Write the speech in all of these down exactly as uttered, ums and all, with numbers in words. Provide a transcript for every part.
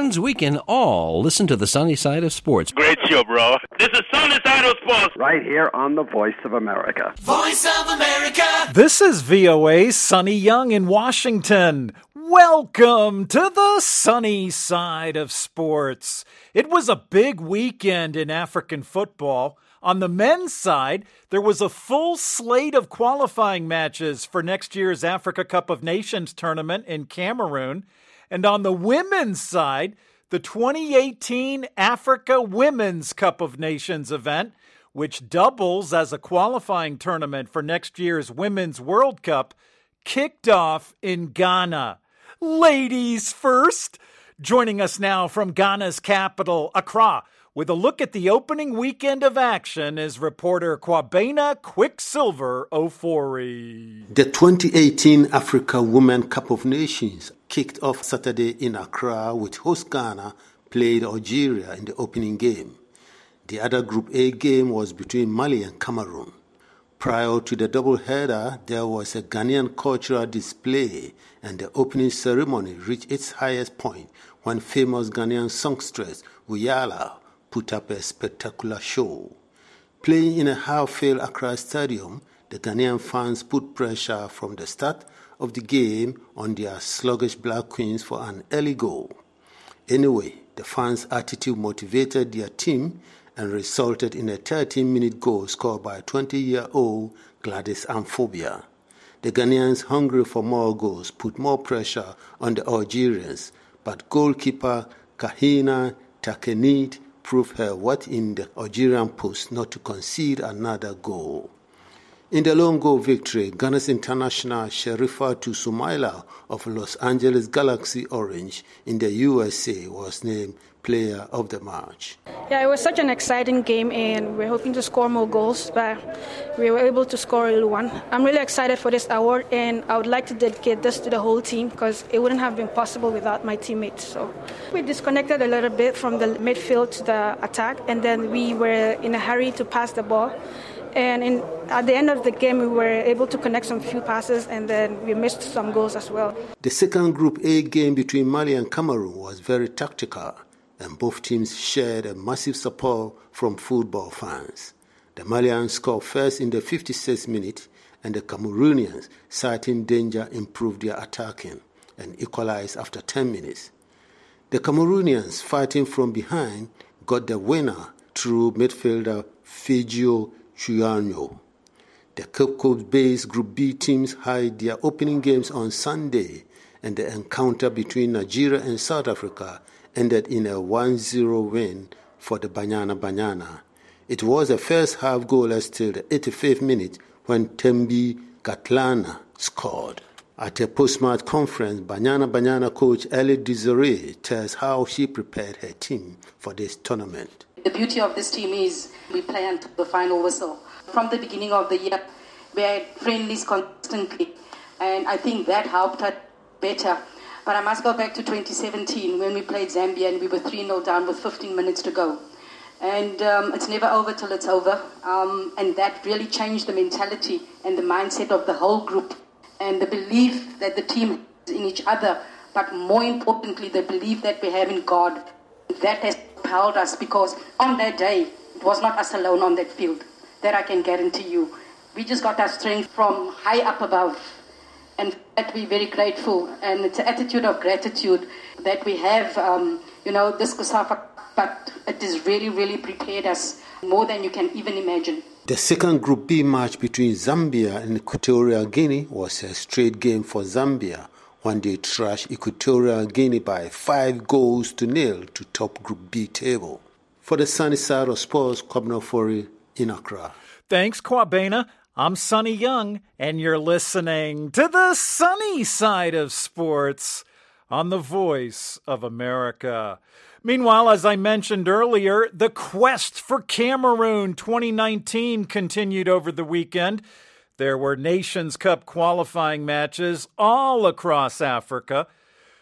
friends, we can all listen to the sunny side of sports. Great show, bro. This is Sunny Side of Sports. Right here on the Voice of America. Voice of America. This is V O A's Sonny Young in Washington. Welcome to the sunny side of sports. It was a big weekend in African football. On the men's side, there was a full slate of qualifying matches for next year's Africa Cup of Nations tournament in Cameroon. And on the women's side, the twenty eighteen Africa Women's Cup of Nations event, which doubles as a qualifying tournament for next year's Women's World Cup, kicked off in Ghana. Ladies first. Joining us now from Ghana's capital, Accra, with a look at the opening weekend of action is reporter Kwabena Quicksilver Ofori. The twenty eighteen Africa Women Cup of Nations kicked off Saturday in Accra with host Ghana played Algeria in the opening game. The other Group A game was between Mali and Cameroon. Prior to the doubleheader, there was a Ghanaian cultural display, and the opening ceremony reached its highest point when famous Ghanaian songstress Uyala put up a spectacular show. Playing in a half-filled Accra stadium, the Ghanaian fans put pressure from the start of the game on their sluggish Black Queens for an early goal. Anyway, the fans' attitude motivated their team and resulted in a thirteen-minute goal scored by twenty-year-old Gladys Amphobia. The Ghanaians, hungry for more goals, put more pressure on the Algerians, but goalkeeper Kahina Takenit proved her worth in the Algerian post not to concede another goal. In the lone goal victory, Ghana's international Sherifatu Sumaila of Los Angeles Galaxy Orange in the U S A was named player of the match. Yeah, it was such an exciting game, and we're hoping to score more goals, but we were able to score only one. I'm really excited for this award, and I would like to dedicate this to the whole team because it wouldn't have been possible without my teammates. So we disconnected a little bit from the midfield to the attack, and then we were in a hurry to pass the ball. And in, at the end of the game, we were able to connect some few passes, and then we missed some goals as well. The second Group A game between Mali and Cameroon was very tactical, and both teams shared a massive support from football fans. The Malians scored first in the fifty-sixth minute, and the Cameroonians, citing danger, improved their attacking and equalized after ten minutes. The Cameroonians, fighting from behind, got the winner through midfielder Figio Chuyanyo. The Cape Coast-based Group B teams had their opening games on Sunday, and the encounter between Nigeria and South Africa ended in a one zero win for the Banyana Banyana. It was a first half goalless till the eighty-fifth minute when Tembi Gatlana scored. At a post-match conference, Banyana Banyana coach Ellie Desiree tells how she prepared her team for this tournament. The beauty of this team is we play until the final whistle. From the beginning of the year, we had friendlies constantly, and I think that helped us better. But I must go back to twenty seventeen when we played Zambia and we were three nil down with fifteen minutes to go. And um, it's never over till it's over. Um, and that really changed the mentality and the mindset of the whole group and the belief that the team has in each other, but more importantly, the belief that we have in God. That has propelled us because on that day, it was not us alone on that field. That I can guarantee you. We just got our strength from high up above. And that we're very grateful. And it's an attitude of gratitude that we have, um, you know, this COSAFA, but it has really, really prepared us more than you can even imagine. The second Group B match between Zambia and Equatorial Guinea was a straight game for Zambia when they trashed Equatorial Guinea by five goals to nil to top Group B table. For the sunny side of sports, Kwabena Ofori in Accra. Thanks, Kwabena. I'm Sonny Young, and you're listening to the sunny side of sports on the Voice of America. Meanwhile, as I mentioned earlier, the quest for Cameroon twenty nineteen continued over the weekend. There were Nations Cup qualifying matches all across Africa.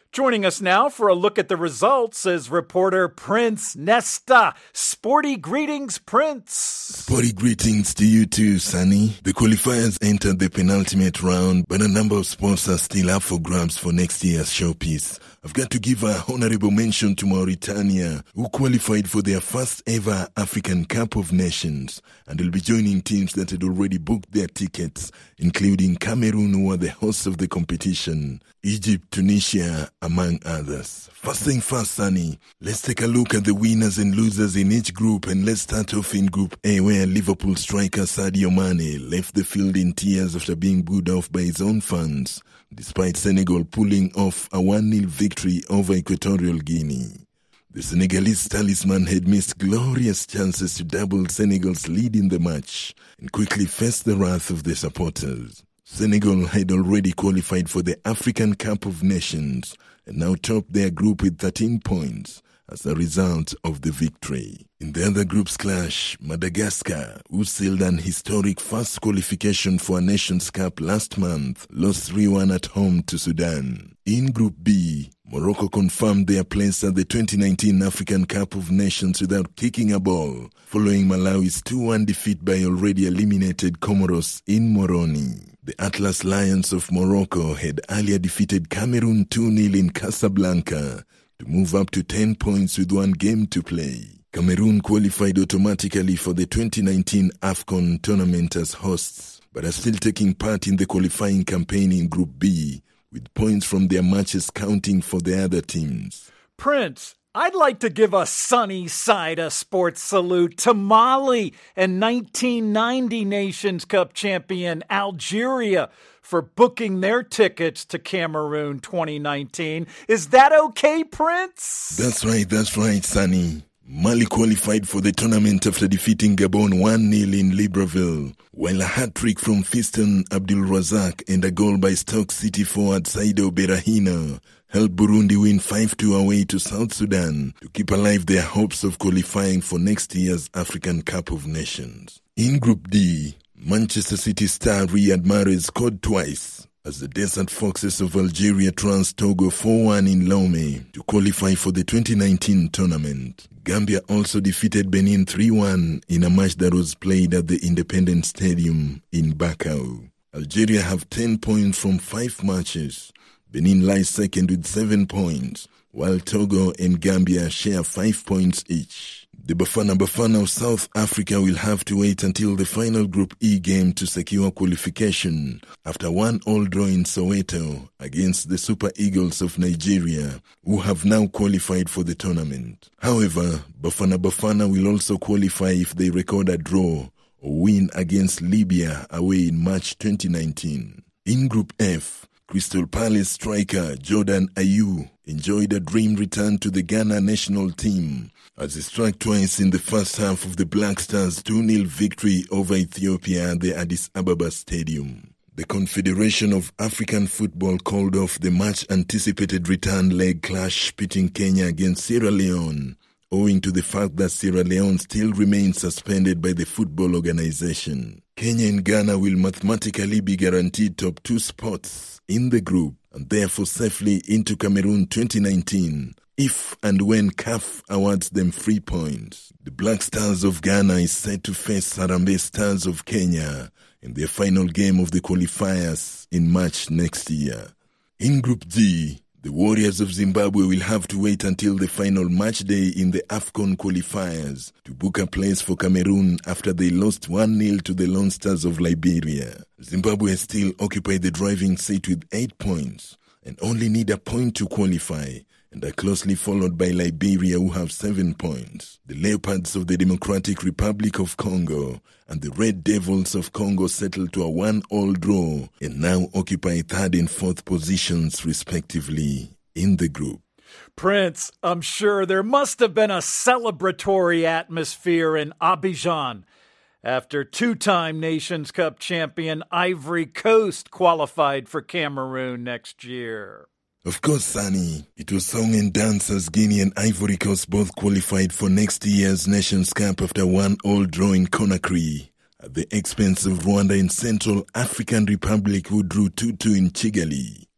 Joining us now for a look at the results is reporter Prince Nesta. Sporty greetings, Prince. Sporty greetings to you too, Sunny. The qualifiers entered the penultimate round, but a number of spots are still up for grabs for next year's showpiece. I've got to give a honorable mention to Mauritania, who qualified for their first ever African Cup of Nations, and will be joining teams that had already booked their tickets, including Cameroon, who are the hosts of the competition, Egypt, Tunisia, among others. First thing first, Sunny, let's take a look at the winners and losers in each group, and let's start off in Group A, where Liverpool striker Sadio Mane left the field in tears after being booed off by his own fans, despite Senegal pulling off a one nil victory over Equatorial Guinea. The Senegalese talisman had missed glorious chances to double Senegal's lead in the match and quickly faced the wrath of the supporters. Senegal had already qualified for the African Cup of Nations and now topped their group with thirteen points as a result of the victory. In the other group's clash, Madagascar, who sealed an historic first qualification for a Nations Cup last month, lost three one at home to Sudan. In Group B, Morocco confirmed their place at the twenty nineteen African Cup of Nations without kicking a ball, following Malawi's two one defeat by already eliminated Comoros in Moroni. The Atlas Lions of Morocco had earlier defeated Cameroon two nil in Casablanca to move up to ten points with one game to play. Cameroon qualified automatically for the twenty nineteen AFCON tournament as hosts, but are still taking part in the qualifying campaign in Group B, with points from their matches counting for the other teams. Prince, I'd like to give a sunny side of sports salute to Mali and nineteen ninety Nations Cup champion Algeria for booking their tickets to Cameroon twenty nineteen. Is that okay, Prince? That's right, that's right, Sunny. Mali qualified for the tournament after defeating Gabon one nil in Libreville, while a hat-trick from Fiston Abdulrazak and a goal by Stoke City forward Saido Berahino helped Burundi win five two away to South Sudan to keep alive their hopes of qualifying for next year's African Cup of Nations. In Group D, Manchester City star Riyad Mahrez scored twice as the Desert Foxes of Algeria trounced Togo four one in Lomé to qualify for the twenty nineteen tournament. Gambia also defeated Benin three one in a match that was played at the Independence Stadium in Bakau. Algeria have ten points from five matches. Benin lies second with seven points, while Togo and Gambia share five points each. The Bafana Bafana of South Africa will have to wait until the final Group E game to secure qualification after one all draw in Soweto against the Super Eagles of Nigeria, who have now qualified for the tournament. However, Bafana Bafana will also qualify if they record a draw or win against Libya away in March twenty nineteen. In Group F, Crystal Palace striker Jordan Ayew enjoyed a dream return to the Ghana national team as he struck twice in the first half of the Black Stars' two nil victory over Ethiopia at the Addis Ababa Stadium. The Confederation of African Football called off the much-anticipated return leg clash pitting Kenya against Sierra Leone, owing to the fact that Sierra Leone still remains suspended by the football organization. Kenya and Ghana will mathematically be guaranteed top two spots in the group and therefore safely into Cameroon twenty nineteen, if and when C A F awards them free points. The Black Stars of Ghana is set to face Harambee Stars of Kenya in their final game of the qualifiers in March next year. In Group D, the Warriors of Zimbabwe will have to wait until the final match day in the AFCON qualifiers to book a place for Cameroon after they lost one nil to the Lone Stars of Liberia. Zimbabwe still occupy the driving seat with eight points and only need a point to qualify, and are closely followed by Liberia, who have seven points. The Leopards of the Democratic Republic of Congo and the Red Devils of Congo settled to a one-all draw and now occupy third and fourth positions respectively in the group. Prince, I'm sure there must have been a celebratory atmosphere in Abidjan after two-time Nations Cup champion Ivory Coast qualified for Cameroon next year. Of course, Sunny, it was song and dance as Guinea and Ivory Coast both qualified for next year's Nations Cup after one all draw in Conakry at the expense of Rwanda and Central African Republic, who drew two two in Kigali.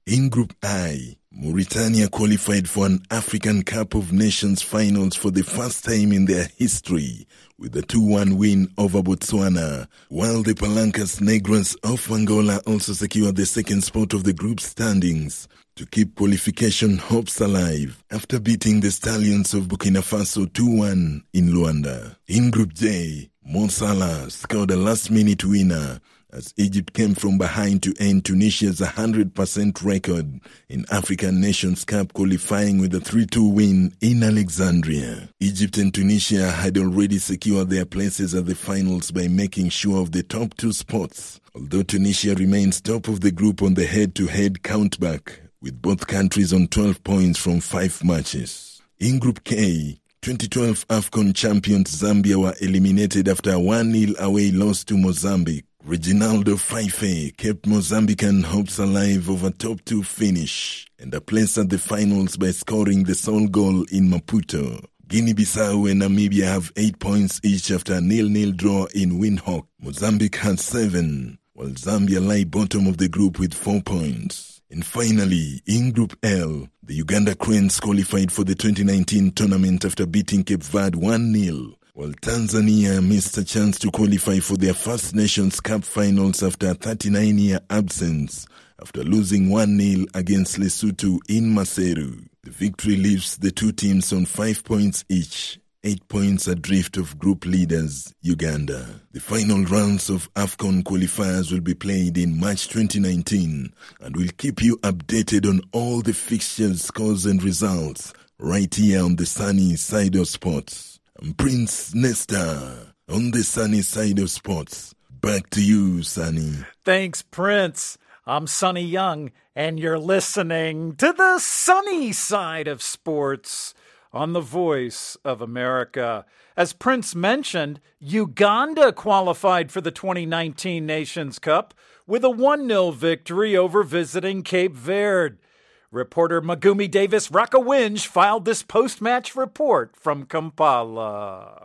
In Group I, Mauritania qualified for an African Cup of Nations finals for the first time in their history with a two one win over Botswana, while the Palancas Negras of Angola also secured the second spot of the group standings to keep qualification hopes alive after beating the Stallions of Burkina Faso two one in Luanda. In Group J, Mo Salah scored a last-minute winner as Egypt came from behind to end Tunisia's one hundred percent record in African Nations Cup, qualifying with a three two win in Alexandria. Egypt and Tunisia had already secured their places at the finals by making sure of the top two spots, although Tunisia remains top of the group on the head-to-head countback, with both countries on twelve points from five matches. In Group K, twenty twelve AFCON champions Zambia were eliminated after a one nil away loss to Mozambique. Reginaldo Fife kept Mozambican hopes alive of a top two finish and a place at the finals by scoring the sole goal in Maputo. Guinea-Bissau and Namibia have eight points each after a nil nil draw in Windhoek. Mozambique has seven, while Zambia lie bottom of the group with four points. And finally, in Group L, the Uganda Cranes qualified for the twenty nineteen tournament after beating Cape Verde one nil. While Tanzania missed a chance to qualify for their first Nations Cup finals after a thirty-nine year absence, after losing one nil against Lesotho in Maseru. The victory leaves the two teams on five points each, eight points adrift of group leaders, Uganda. The final rounds of AFCON qualifiers will be played in March twenty nineteen, and we'll keep you updated on all the fixtures, scores and results right here on the Sunny Side of Sports. I'm Prince Nesta on the Sunny Side of Sports. Back to you, Sunny. Thanks, Prince. I'm Sonny Young, and you're listening to the Sunny Side of Sports on the Voice of America. As Prince mentioned, Uganda qualified for the twenty nineteen Nations Cup with a one nil victory over visiting Cape Verde. Reporter Magumi Davis Rakawinj filed this post-match report from Kampala.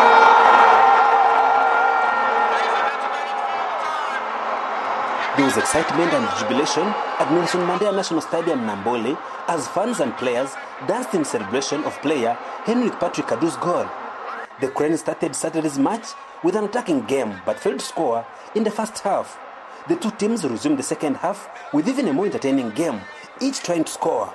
There was excitement and jubilation at Nelson Mandela National Stadium, Nambole, as fans and players danced in celebration of player Henrik Patrick Kadu's goal. The Cranes started Saturday's match with an attacking game but failed to score in the first half. The two teams resumed the second half with even a more entertaining game, each trying to score.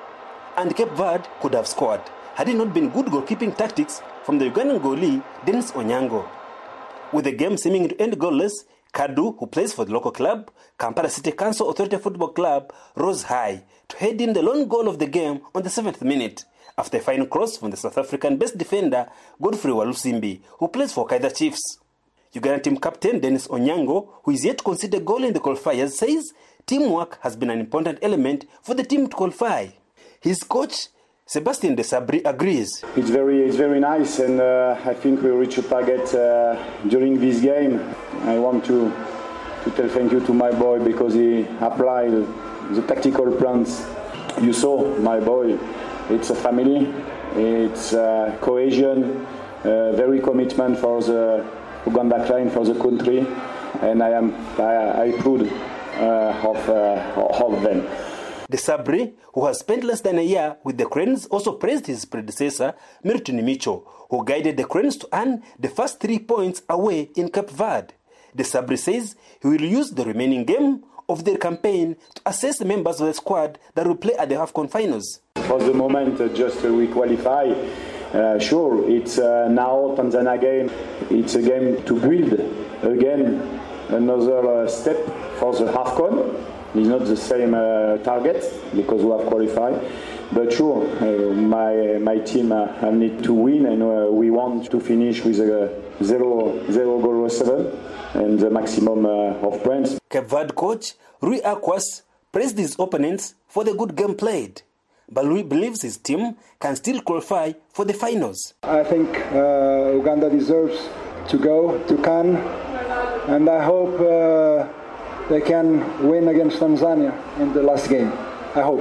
And Cape Verde could have scored had it not been good goalkeeping tactics from the Ugandan goalie Dennis Onyango. With the game seeming to end goalless, Kadu, who plays for the local club, Kampala City Council Authority Football Club, rose high to head in the lone goal of the game on the seventh minute after a fine cross from the South African best defender Godfrey Walusimbi, who plays for Kaizer Chiefs. Uganda team captain Dennis Onyango, who is yet to concede a goal in the qualifiers, says teamwork has been an important element for the team to qualify. His coach, Sebastian De Sabri, agrees. It's very it's very nice, and uh, I think we reached a target uh, during this game. I want to, to tell thank you to my boy because he applied the tactical plans. You saw my boy. It's a family, it's uh, cohesion, uh, very commitment for the Uganda client, for the country, and I am I, I proud uh, of, uh, of them. De Sabri, who has spent less than a year with the Cranes, also praised his predecessor, Milton Micho, who guided the Cranes to earn the first three points away in Cape Verde. De Sabri says he will use the remaining game of their campaign to assess the members of the squad that will play at the AFCON finals. For the moment, uh, just uh, we qualify. Uh, sure, it's uh, now Tanzania game. It's a game to build again another uh, step for the AFCON. It's not the same uh, target because we have qualified. But sure, uh, my my team uh, need to win, and uh, we want to finish with a zero zero goal seven and the maximum uh, of points. Cape Verde coach Rui Aquas praised his opponents for the good game played, but Rui believes his team can still qualify for the finals. I think uh, Uganda deserves to go to Cannes, and I hope uh, they can win against Tanzania in the last game. I hope.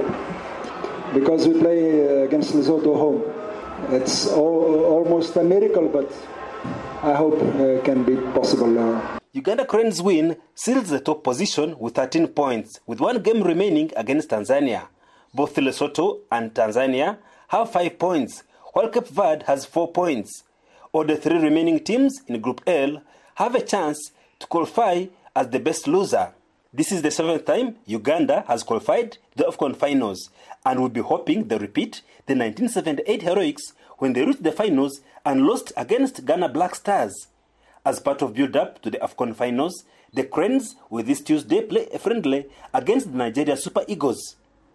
Because we play against Lesotho home. It's all, almost a miracle, but I hope it uh, can be possible. Uh. Uganda Cranes win seals the top position with thirteen points, with one game remaining against Tanzania. Both Lesotho and Tanzania have five points, while Cape Verde has four points. All the three remaining teams in Group L have a chance to qualify as the best loser. This is the seventh time Uganda has qualified the AFCON finals, and will be hoping they repeat the nineteen seventy-eight heroics when they reached the finals and lost against Ghana Black Stars. As part of build-up to the AFCON finals, the Cranes will this Tuesday play a friendly against the Nigeria Super Eagles.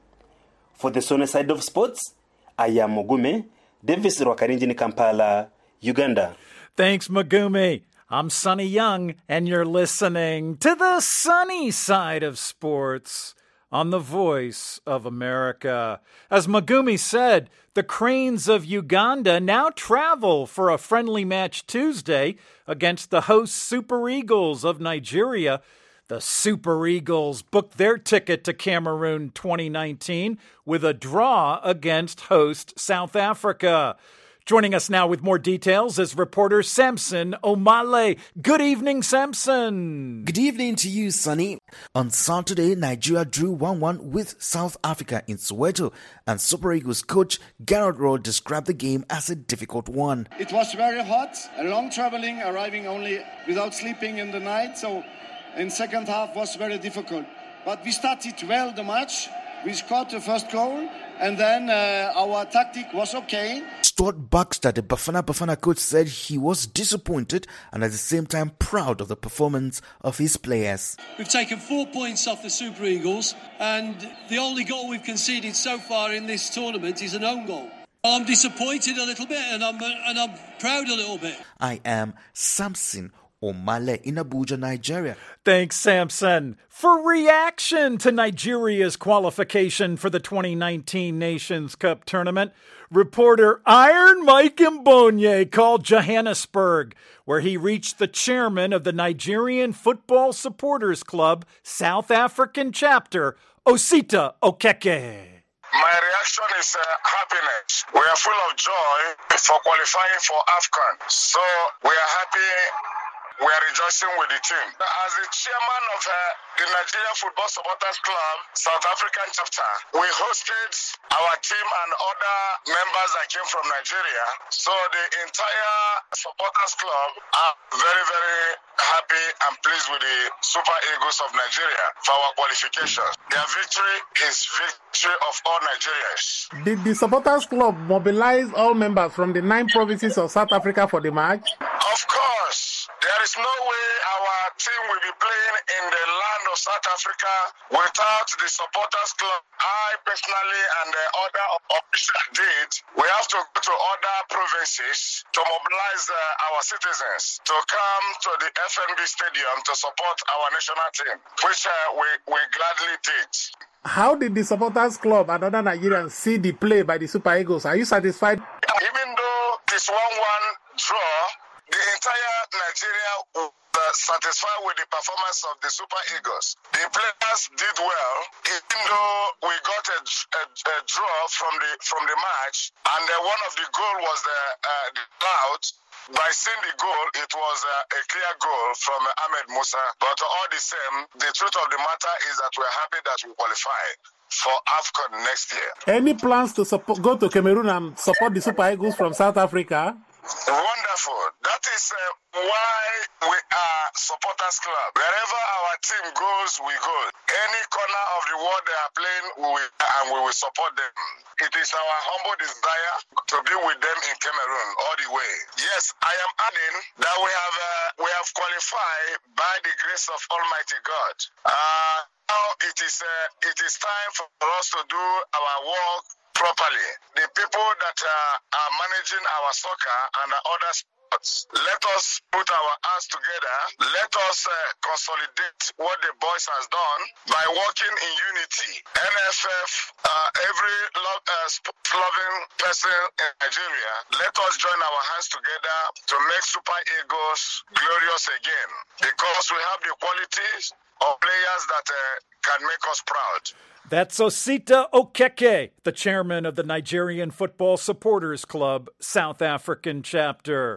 For the Sunny Side of Sports, I am Mugume, Davis Rwakarinjini, Kampala, Uganda. Thanks, Mugume. I'm Sonny Young, and you're listening to the Sunny Side of Sports on the Voice of America. As Mugume said, the Cranes of Uganda now travel for a friendly match Tuesday against the host Super Eagles of Nigeria. The Super Eagles booked their ticket to Cameroon twenty nineteen with a draw against host South Africa. Joining us now with more details is reporter Samson Omale. Good evening, Samson. Good evening to you, Sonny. On Saturday, Nigeria drew one one with South Africa in Soweto, and Super Eagles coach Garrett Rowe described the game as a difficult one. It was very hot, a long traveling, arriving only without sleeping in the night, so in second half was very difficult. But we started well the match. We scored the first goal, and then uh, our tactic was okay. Stuart Baxter, the Bafana Bafana coach, said he was disappointed and at the same time proud of the performance of his players. We've taken four points off the Super Eagles, and the only goal we've conceded so far in this tournament is an own goal. I'm disappointed a little bit, and I'm and I'm proud a little bit. I am Samson Omale in Abuja, Nigeria. Thanks, Samson. For reaction to Nigeria's qualification for the twenty nineteen Nations Cup tournament, reporter Iron Mike Mbonye called Johannesburg, where he reached the chairman of the Nigerian Football Supporters Club South African chapter, Osita Okeke. My reaction is uh, happiness. We are full of joy for qualifying for AFCON. So we are happy. We are rejoicing with the team. As the chairman of uh, the Nigeria Football Supporters Club South African chapter, we hosted our team and other members that came from Nigeria. So the entire supporters club are very, very happy and pleased with the Super Eagles of Nigeria for our qualifications. Their victory is victory of all Nigerians. Did the supporters club mobilize all members from the nine provinces of South Africa for the match? Of course. There is no way our team will be playing in the land of South Africa without the supporters club. I personally and the other officials did. We have to go to other provinces to mobilize uh, our citizens to come to the F N B Stadium to support our national team, which uh, we, we gladly did. How did the supporters club and other Nigerians see the play by the Super Eagles? Are you satisfied? Even though this one one draw, the entire Nigeria was uh, satisfied with the performance of the Super Eagles. The players did well, even though we got a, a, a draw from the from the match, and uh, one of the goal was the uh, allowed. By seeing the goal, it was uh, a clear goal from uh, Ahmed Musa. But all the same, the truth of the matter is that we're happy that we qualify for AFCON next year. Any plans to support, go to Cameroon and support the Super Eagles from South Africa? Wonderful. That is uh, why we are supporters club. Wherever our team goes, we go. Any corner of the world they are playing, we will, and we will support them. It is our humble desire to be with them in Cameroon all the way. Yes, I am adding that we have uh, we have qualified by the grace of Almighty God. Uh, now it is uh, it is time for us to do our work properly. The people that uh, are managing our soccer and other sports, let us put our hands together. Let us uh, consolidate what the boys has done by working in unity. N F F, uh, every lo- uh, sport-loving person in Nigeria, let us join our hands together to make Super Eagles glorious again, because we have the qualities of players that uh, can make us proud. That's Osita Okeke, the chairman of the Nigerian Football Supporters Club South African chapter.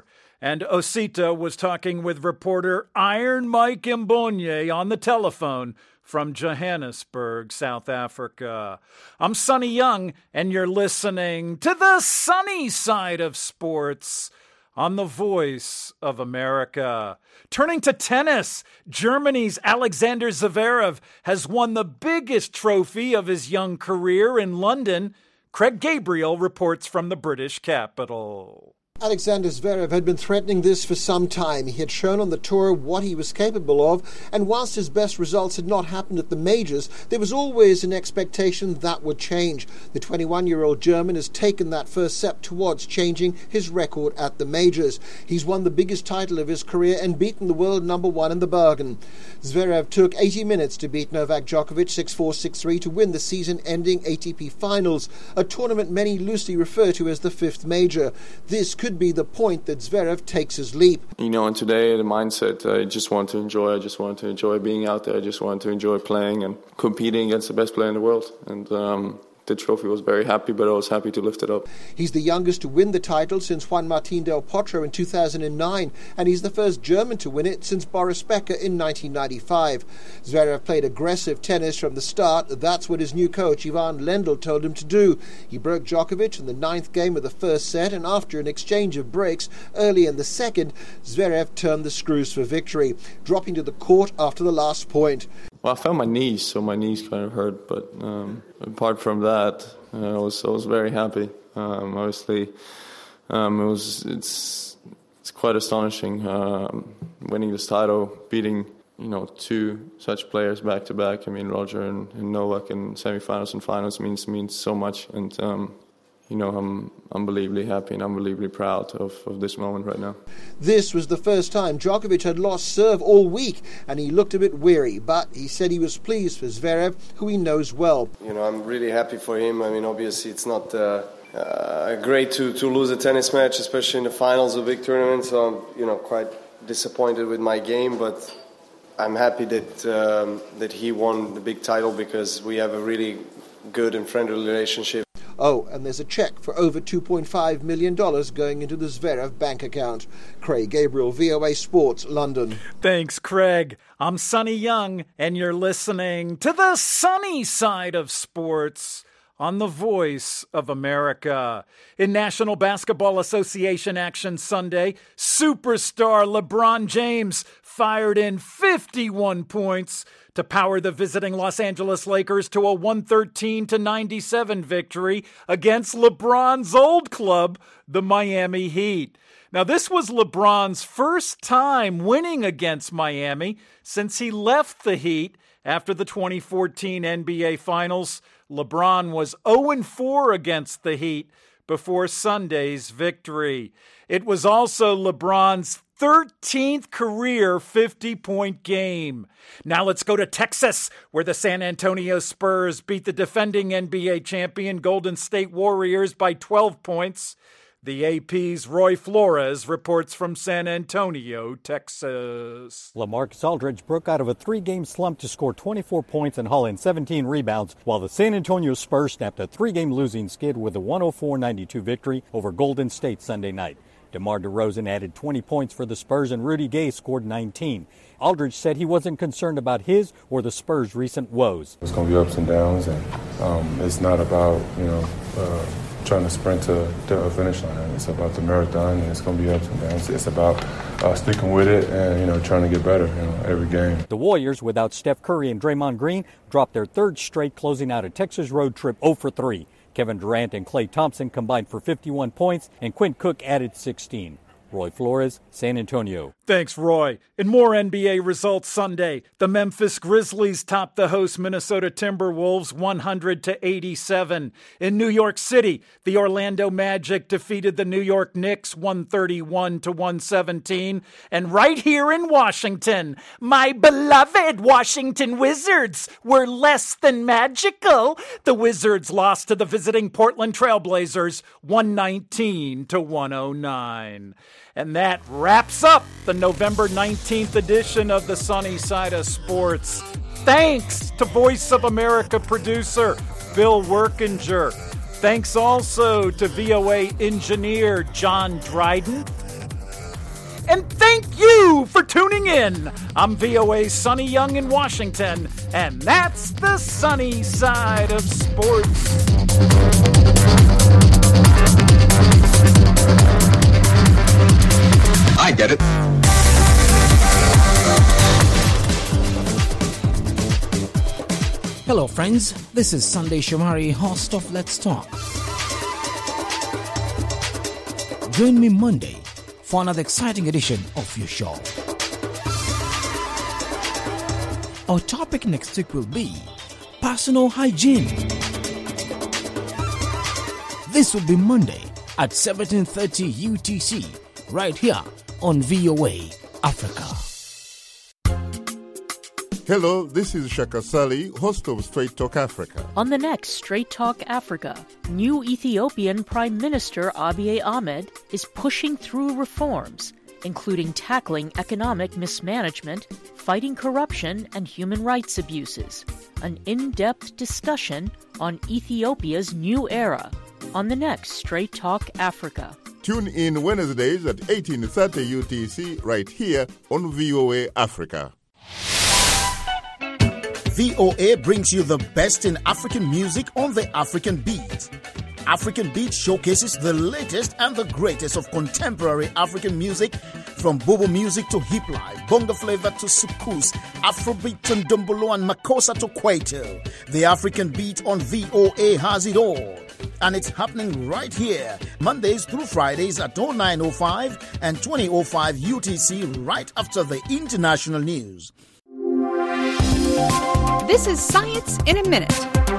And Osita was talking with reporter Iron Mike Mbonye on the telephone from Johannesburg, South Africa. I'm Sonny Young, and you're listening to the sunny side of sports on the Voice of America. Turning to tennis, Germany's Alexander Zverev has won the biggest trophy of his young career in London. Craig Gabriel reports from the British capital. Alexander Zverev had been threatening this for some time. He had shown on the tour what he was capable of, and whilst his best results had not happened at the majors, there was always an expectation that would change. The twenty-one-year-old German has taken that first step towards changing his record at the majors. He's won the biggest title of his career and beaten the world number one in the bargain. Zverev took eighty minutes to beat Novak Djokovic six four, six three to win the season-ending A T P Finals, a tournament many loosely refer to as the fifth major. This could be the point that Zverev takes his leap. You know, and today the mindset, I just want to enjoy. I just want to enjoy being out there. I just want to enjoy playing and competing against the best player in the world. And um, the trophy was very happy, but I was happy to lift it up. He's the youngest to win the title since Juan Martín del Potro in two thousand nine, and he's the first German to win it since Boris Becker in nineteen ninety-five. Zverev played aggressive tennis from the start. That's what his new coach, Ivan Lendl, told him to do. He broke Djokovic in the ninth game of the first set, and after an exchange of breaks early in the second, Zverev turned the screws for victory, dropping to the court after the last point. Well, I felt my knees, so my knees kind of hurt. But um, apart from that, uh, I was I was very happy. Um, obviously, um, it was it's it's quite astonishing um, winning this title, beating you know two such players back to back. I mean, Roger and, and Novak in semifinals and finals means means so much, and um, you know I'm unbelievably happy and unbelievably proud of, of this moment right now. This was the first time Djokovic had lost serve all week, and he looked a bit weary, but he said he was pleased for Zverev, who he knows well. You know, I'm really happy for him. I mean, obviously it's not uh, uh, great to, to lose a tennis match, especially in the finals of big tournaments, so I'm, you know, quite disappointed with my game, but I'm happy that um, that he won the big title because we have a really good and friendly relationship. Oh, and there's a check for over two point five million dollars going into the Zverev bank account. Craig Gabriel, V O A Sports, London. Thanks, Craig. I'm Sonny Young, and you're listening to the sunny side of sports on the Voice of America. In National Basketball Association action Sunday, superstar LeBron James fired in fifty-one points to power the visiting Los Angeles Lakers to a one thirteen to ninety-seven victory against LeBron's old club, the Miami Heat. Now, this was LeBron's first time winning against Miami since he left the Heat after the twenty fourteen N B A Finals. LeBron was oh and four against the Heat before Sunday's victory. It was also LeBron's thirteenth career fifty-point game. Now let's go to Texas, where the San Antonio Spurs beat the defending N B A champion Golden State Warriors by twelve points. The A P's Roy Flores reports from San Antonio, Texas. LaMarcus Aldridge broke out of a three-game slump to score twenty-four points and haul in seventeen rebounds, while the San Antonio Spurs snapped a three-game losing skid with a one oh four ninety-two victory over Golden State Sunday night. DeMar DeRozan added twenty points for the Spurs, and Rudy Gay scored nineteen. Aldridge said he wasn't concerned about his or the Spurs' recent woes. It's going to be ups and downs, and um, it's not about, you know, uh, trying to sprint to the finish line. It's about the marathon, and it's going to be ups and downs. It's about uh, sticking with it and, you know, trying to get better, you know, every game. The Warriors, without Steph Curry and Draymond Green, dropped their third straight, closing out a Texas road trip oh for three. Kevin Durant and Klay Thompson combined for fifty-one points, and Quinn Cook added sixteen. Roy Flores, San Antonio. Thanks, Roy. In more N B A results Sunday, the Memphis Grizzlies topped the host Minnesota Timberwolves one hundred to eighty-seven. In New York City, the Orlando Magic defeated the New York Knicks one thirty-one to one seventeen. And right here in Washington, my beloved Washington Wizards were less than magical. The Wizards lost to the visiting Portland Trailblazers one nineteen to one oh nine. And that wraps up the November nineteenth edition of the Sunny Side of Sports. Thanks to Voice of America producer Bill Workinger. Thanks also to V O A engineer John Dryden. and thank you for tuning in. I'm V O A's Sonny Young in Washington, and that's the sunny side of sports. I get it. Hello friends, this is Sunday Shamari, host of Let's Talk. Join me Monday for another exciting edition of your show. Our topic next week will be personal hygiene. This will be Monday at seventeen thirty U T C, right here on V O A Africa. Hello, this is Shaka Sali, host of Straight Talk Africa. On the next Straight Talk Africa, new Ethiopian Prime Minister Abiy Ahmed is pushing through reforms, including tackling economic mismanagement, fighting corruption, and human rights abuses. An in-depth discussion on Ethiopia's new era on the next Straight Talk Africa. Tune in Wednesdays at eighteen thirty U T C right here on V O A Africa. V O A brings you the best in African music on the African Beat. African Beat showcases the latest and the greatest of contemporary African music, from bobo music to hip life, bongo flavor to soukous, Afrobeat to ndombolo and makossa to kwaito. The African Beat on V O A has it all. And it's happening right here, Mondays through Fridays at oh nine oh five and twenty oh five U T C, right after the international news. This is Science in a Minute.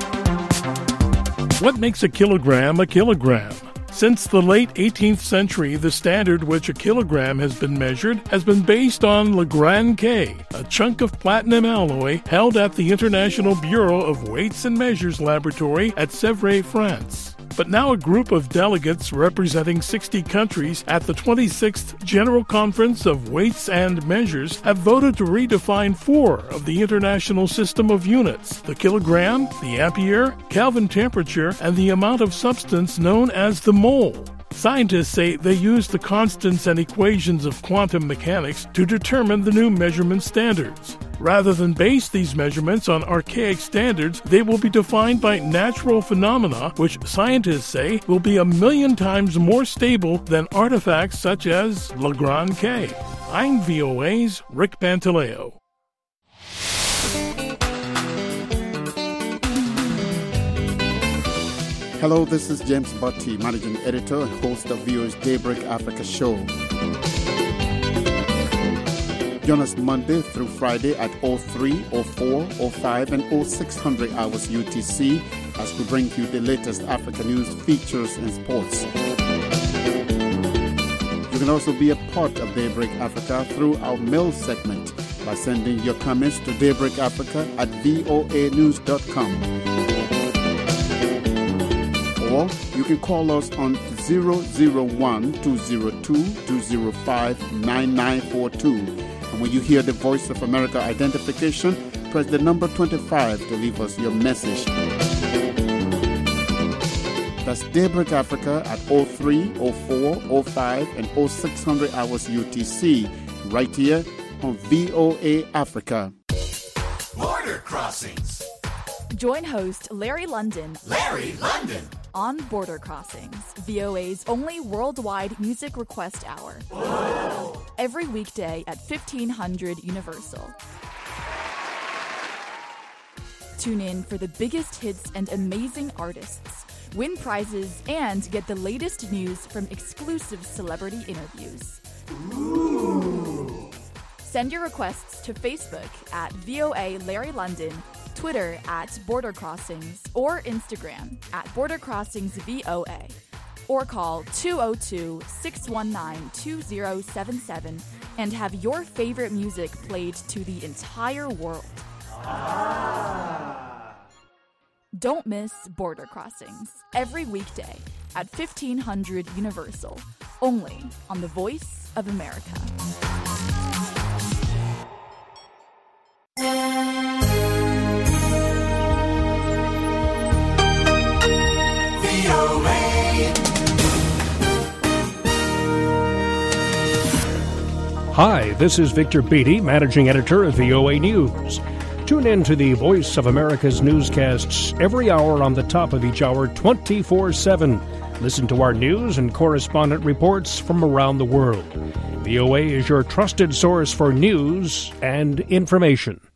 What makes a kilogram a kilogram? Since the late eighteenth century, the standard which a kilogram has been measured has been based on Le Grand K, a chunk of platinum alloy held at the International Bureau of Weights and Measures Laboratory at Sèvres, France. But now a group of delegates representing sixty countries at the twenty-sixth General Conference of Weights and Measures have voted to redefine four of the international system of units: the kilogram, the ampere, Kelvin temperature, and the amount of substance known as the mole. Scientists say they use the constants and equations of quantum mechanics to determine the new measurement standards. Rather than base these measurements on archaic standards, they will be defined by natural phenomena, which scientists say will be a million times more stable than artifacts such as Le Grand K. I'm V O A's Rick Pantaleo. Hello, this is James Botti, Managing Editor and host of V O A's Daybreak Africa show. Join us Monday through Friday at oh three, oh four, oh five, and oh six hundred hours U T C as we bring you the latest Africa news, features, and sports. You can also be a part of Daybreak Africa through our mail segment by sending your comments to daybreakafrica at voa news dot com. Or you can call us on zero zero one, two zero two, two zero five, nine nine four two. And when you hear the Voice of America identification, press the number twenty-five to leave us your message. That's Daybreak Africa at oh three, oh four, oh five, and oh six hundred hours U T C, right here on V O A Africa. Border Crossings. Join host Larry London. Larry London. On Border Crossings, V O A's only worldwide music request hour. Whoa. Every weekday at fifteen hundred Universal. Tune in for the biggest hits and amazing artists, win prizes, and get the latest news from exclusive celebrity interviews. Ooh. Send your requests to Facebook at V O A Larry London, Twitter at Border Crossings, or Instagram at Border Crossings V O A. Or call two oh two, six one nine, two oh seven seven and have your favorite music played to the entire world. Ah. Don't miss Border Crossings every weekday at fifteen hundred Universal, only on the Voice of America. Hi, this is Victor Beattie, Managing Editor of V O A News. Tune in to the Voice of America's newscasts every hour on the top of each hour, twenty-four seven. Listen to our news and correspondent reports from around the world. V O A is your trusted source for news and information.